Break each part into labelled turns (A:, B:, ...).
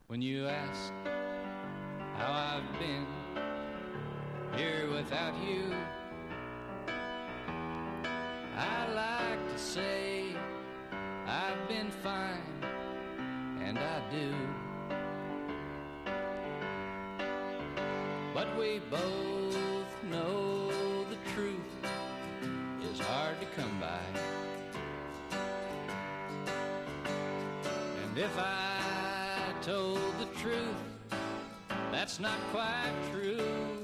A: when you ask how I've been here without you. I like to say I've been fine, and I do. But we both know the truth is hard to come by. And if I told the truth, that's not quite true.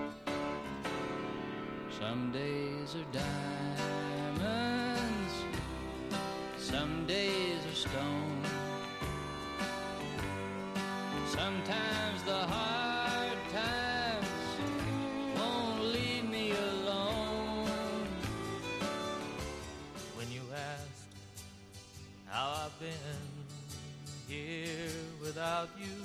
A: Some days are diamonds, some days are stone. Sometimes the hard times won't leave me alone.
B: When you ask how I've been here without you,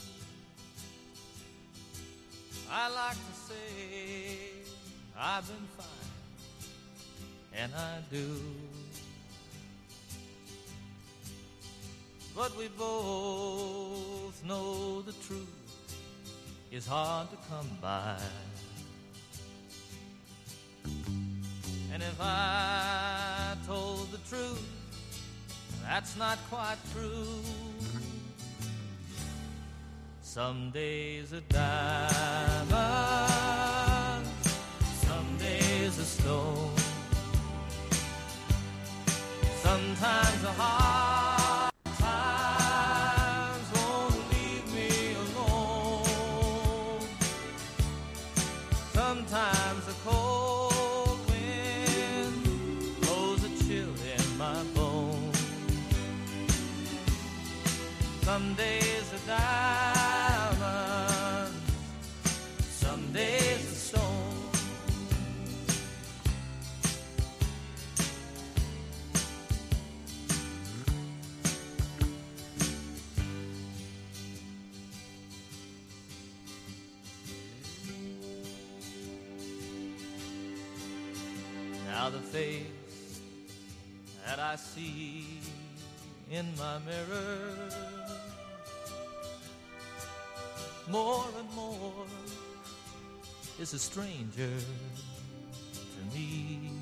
B: I like to say I've been fine, and I do. But we both know the truth is hard to come by. And if I told the truth, that's not quite true. Some days are diamonds, some days are stone. Sometimes the hard times won't leave me alone. Sometimes the cold wind blows a chill in my bones. Some days are diamonds, some days are stone. Now the face that I see in my mirror, more and more is a stranger to me.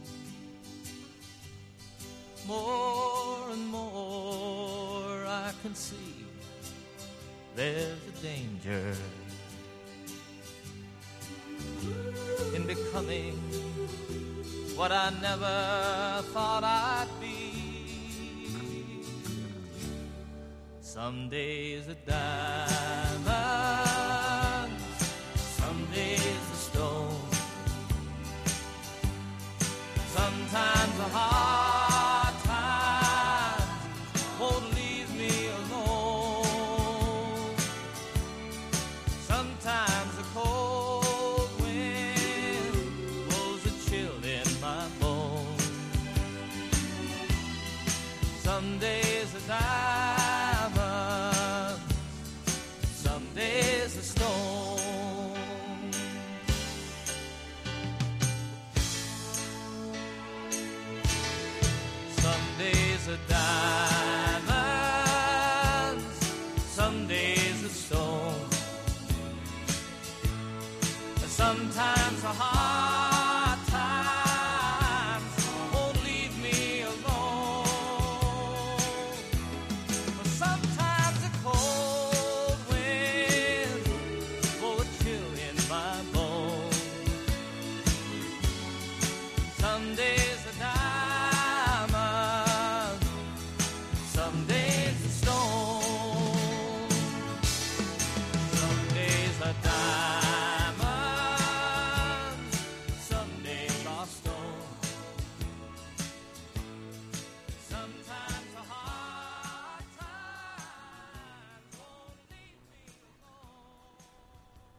B: More and more I can see there's a danger in becoming what I never thought I'd be. Some days are diamonds, some days are stone. Sometimes a hard time won't leave me alone. Sometimes a cold wind blows a chill in my bones. Some days are diamonds, some days are stone. Some days are diamonds, some days are stone. Sometimes a hard times won't leave me alone. But sometimes a cold wind blows a chill in my bones. Someday